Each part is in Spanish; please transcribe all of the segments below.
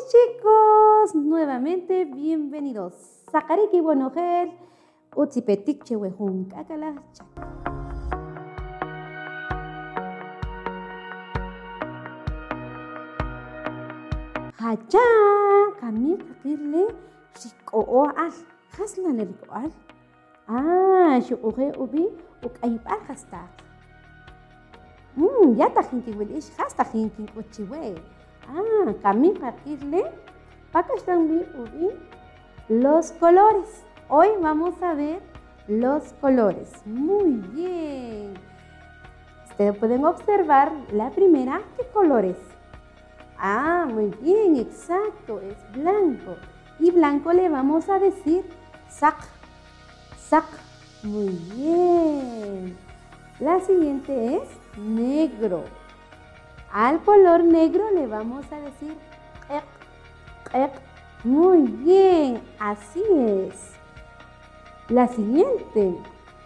chicos, nuevamente bienvenidos. Sakariki Bonogel, Utzipetik Chewejun Kakala Chak. Haja, kami kakirle riko'o al, haslan riko'o al. Shukuhe ubi ukayipal hastak. Ya tajinki wilish hastajinki kuchiwe. Kami kakirle pakashtambi ubi los colores. Hoy vamos a ver los colores. Muy bien. Ustedes pueden observar la primera. ¿Qué color es? Muy bien, exacto, es blanco. Y blanco le vamos a decir sak, sak. Muy bien. La siguiente es negro. Al color negro le vamos a decir ek, ek. Muy bien, así es. La siguiente.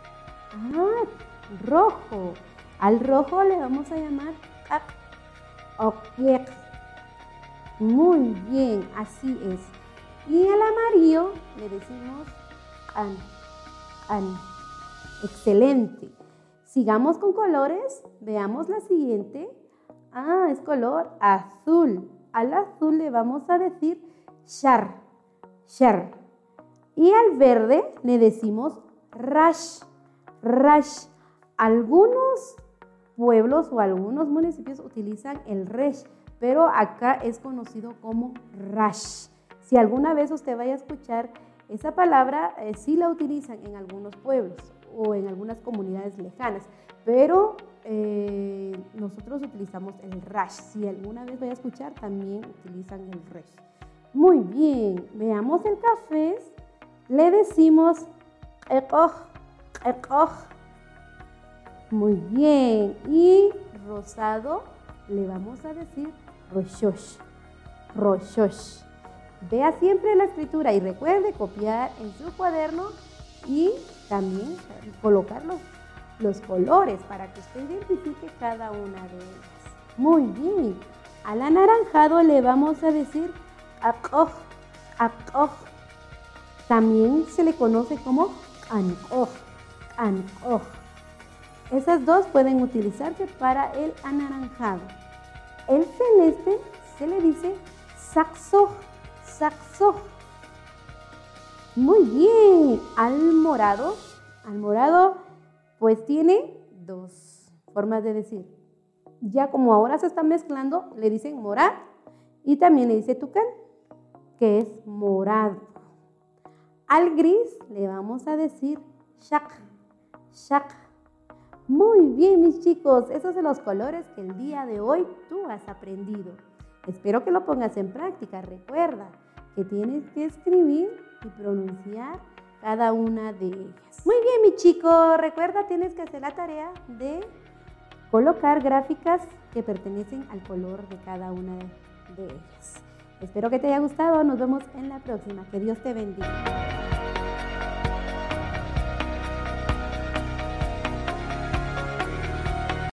Rojo. Al rojo le vamos a llamar kak, okyek. Muy bien, así es. Y al amarillo le decimos an, an. Excelente. Sigamos con colores. Veamos la siguiente. Es color azul. Al azul le vamos a decir shar, shar. Y al verde le decimos rash, rash. Algunos pueblos o algunos municipios utilizan el resh, pero acá es conocido como rash. Si alguna vez usted vaya a escuchar esa palabra, sí la utilizan en algunos pueblos o en algunas comunidades lejanas, pero nosotros utilizamos el rash. Si alguna vez vaya a escuchar, también utilizan el rash. Muy bien, veamos el café. Le decimos ekoj, ekoj. Muy bien. Y rosado le vamos a decir roshosh, roshosh. Vea siempre la escritura y recuerde copiar en su cuaderno y también colocar los colores para que usted identifique cada una de ellas. Muy bien. Al anaranjado le vamos a decir akoj, akoj. También se le conoce como ankoj, ankoj. Esas dos pueden utilizarse para el anaranjado. El celeste se le dice saksoj, saksoj. Muy bien. Al morado pues tiene dos formas de decir. Ya como ahora se están mezclando, le dicen morad y también le dice tucán, que es morado. Al gris le vamos a decir shak, shak. Muy bien, mis chicos, esos son los colores que el día de hoy tú has aprendido. Espero que lo pongas en práctica. Recuerda que tienes que escribir y pronunciar cada una de ellas. Muy bien, mi chico, recuerda, tienes que hacer la tarea de colocar gráficas que pertenecen al color de cada una de ellas. Espero que te haya gustado. Nos vemos en la próxima. Que Dios te bendiga.